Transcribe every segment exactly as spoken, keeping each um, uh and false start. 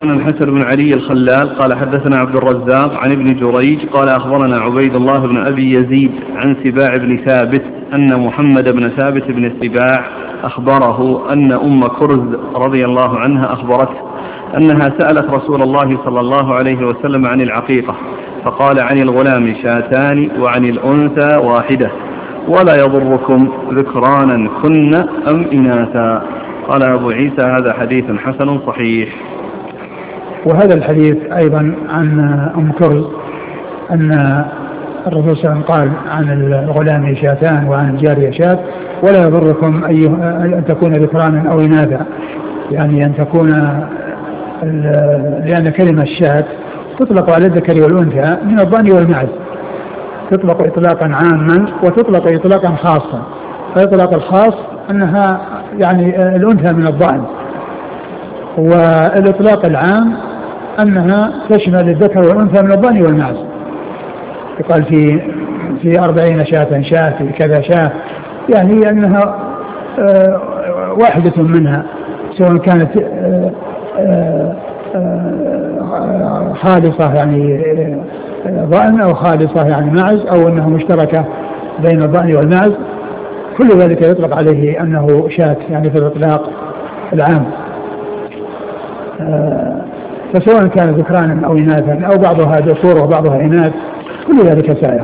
الحسن بن علي الخلال قال حدثنا عبد الرزاق عن ابن جريج قال أخبرنا عبيد الله بن أبي يزيد عن سباع بن ثابت أن محمد بن ثابت بن السباع أخبره أن أم كرز رضي الله عنها أخبرته أنها سألت رسول الله صلى الله عليه وسلم عن العقيقة فقال عن الغلام شاتان وعن الأنثى واحدة ولا يضركم ذكرانا كن أم إناثا. قال أبو عيسى هذا حديث حسن صحيح. وهذا الحديث أيضا عن أم كرز أن الرسول صلى الله عليه وسلم قال عن الغلام شاتان وعن الجارية شات ولا يضركم أي أن تكون ذكرانا أو إناثا، يعني أن تكون، لأن كلمة الشات تطلق على الذكر والأنثى من الضأن والمعز، تطلق إطلاقا عاما وتطلق إطلاقا خاصا. فإطلاق الخاص أنها يعني الأنثى من الضأن، والإطلاق العام أنها تشمل الذكر والأنثى من الضأن والمعز. يقال في في أربعين شاة شاة في كذا شاة، يعني أنها واحدة منها سواء كانت خالصة يعني ضأن أو خالصة يعني معز، أو أنها مشتركة بين الضأن والمعز، كل ذلك يطلق عليه أنه شاة يعني في الإطلاق العام. فسواء كان ذكرانا أو إناثا أو بعضها ذكور وبعضها إناث كل ذلك سائر.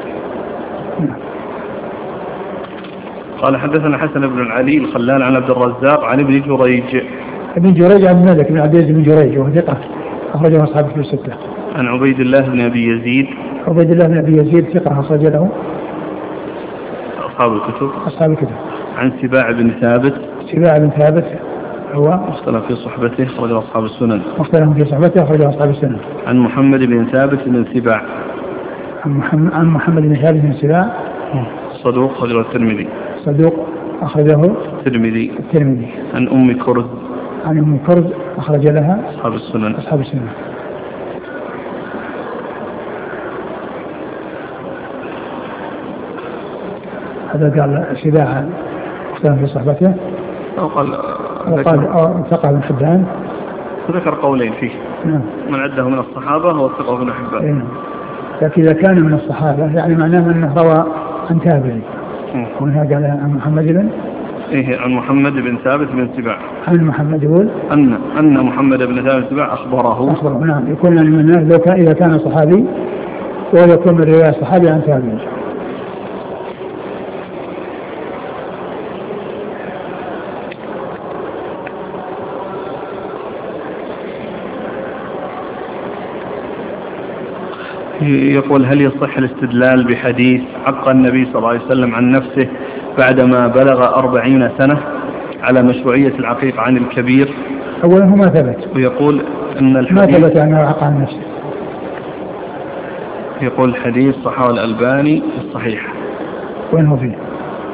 قال حدثنا حسن بن العلي الخلال عن عبد الرزاق عن ابن جريج. ابن جريج عن مالك بن عبد العزيز بن جريج وهو ثقة أخرجه أصحاب الكتب الستة. عن عبيد الله بن أبي يزيد. عبيد الله بن أبي يزيد ثقة أخرج له أصحاب الكتب. أصحاب الكتب. عن سباع بن ثابت. سباع بن ثابت هو مختلف في صحبته أخرجه أصحاب السنن. مختلف في صحبته أخرجه أصحاب السنن. عن محمد بن ثابت بن سباع. عن محمد عن محمد بن ثابت بن سباع صدوق أخرجه الترمذي. صدوق أخرجه الترمذي. الترمذي. عن أم كرز. عن أم كرز أخرج لها أصحاب السنن. أصحاب السنن. هذا قال سباع مختلف في صحبته أو قال قال ثقة بن حبان، ذكر قولين فيه. نعم. من عده من الصحابة هو ثقة بن حبان. نعم. لكن إذا كان من الصحابة يعني معناه أنه روى عن تابعي. ومنها قال عن محمد بن إيه عن محمد بن ثابت بن سباع. عن محمد يقول أن أن محمد بن ثابت بن سباع أخبره. أخبره نعم. يكون يعني منه لو كان إذا كان صحابي ويكون من رواية صحابي عن تابعي. يقول هل يصح الاستدلال بحديث عق النبي صلى الله عليه وسلم عن نفسه بعدما بلغ أربعين سنة على مشروعية العقيق عن الكبير؟ أولا هو ما ثبت. ويقول أن الحديث ما ثبت أنه عق عن نفسه. يقول الحديث صححه الألباني الصحيح. وين هو فيه؟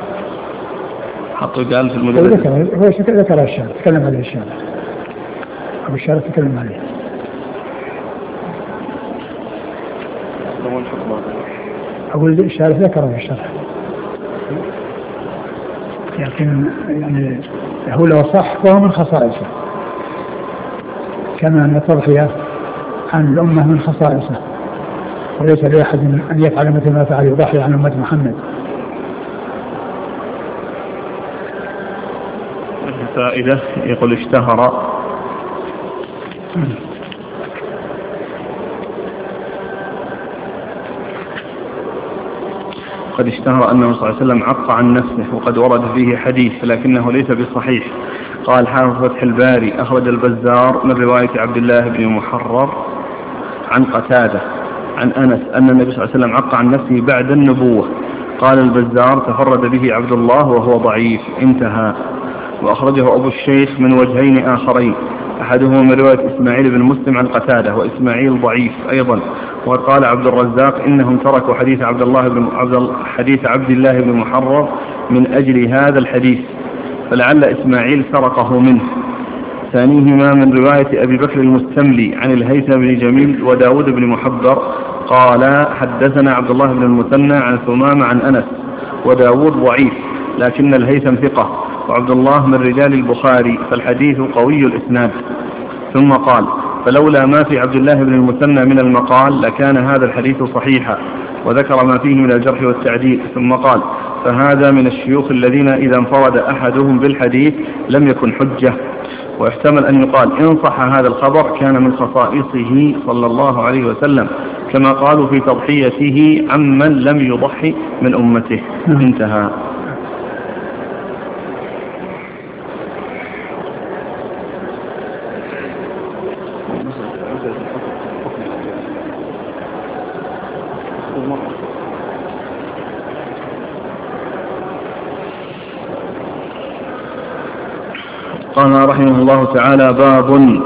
حطوا قال في المدرسة. هو ذكر الشارع تكلم عليه الشارع. أبو الشارع تكلم عليه. أقول الشارع ذكره في الشرح، لكن يعني هو لو صح فهو من خصائصه، كما أن التضحية عن الأمة من خصائصه، وليس لأحد أن يفعل مثل ما فعل يضحي عن أمة محمد. الفائدة يقول اشتهر قد اشتهر أنه صلى الله عليه وسلم عق عن نفسه، وقد ورد فيه حديث لكنه ليس بصحيح. قال حافظ فتح الباري أخرج البزار من رواية عبد الله بن محرر عن قتادة عن أنس أن النبي صلى الله عليه وسلم عق عن نفسه بعد النبوة. قال البزار تفرد به عبد الله وهو ضعيف، انتهى. وأخرجه أبو الشيخ من وجهين آخرين، أحدهما من رواية إسماعيل بن مسلم عن قتادة، وإسماعيل ضعيف أيضا. وقال عبد الرزاق إنهم تركوا حديث عبد الله بن عبد حديث عبد الله بن محرر من أجل هذا الحديث، فلعل إسماعيل سرقه منه. ثانيهما من رواية أبي بكر المستملي عن الهيثم بن جميل وداود بن محبر قال حدثنا عبد الله بن المثنى عن ثمامة عن أنس، وداود ضعيف لكن الهيثم ثقة، وعبد الله من رجال البخاري، فالحديث قوي الإسناد. ثم قال فلولا ما في عبد الله بن المثنى من المقال لكان هذا الحديث صحيحا، وذكر ما فيه من الجرح والتعديل، ثم قال: فهذا من الشيوخ الذين إذا انفرد أحدهم بالحديث لم يكن حجة. ويحتمل أن يقال إن صح هذا الخبر كان من خصائصه صلى الله عليه وسلم، كما قالوا في تضحيته عمن لم يضحي من أمته. انتهى. قال رحمه الله تعالى: باب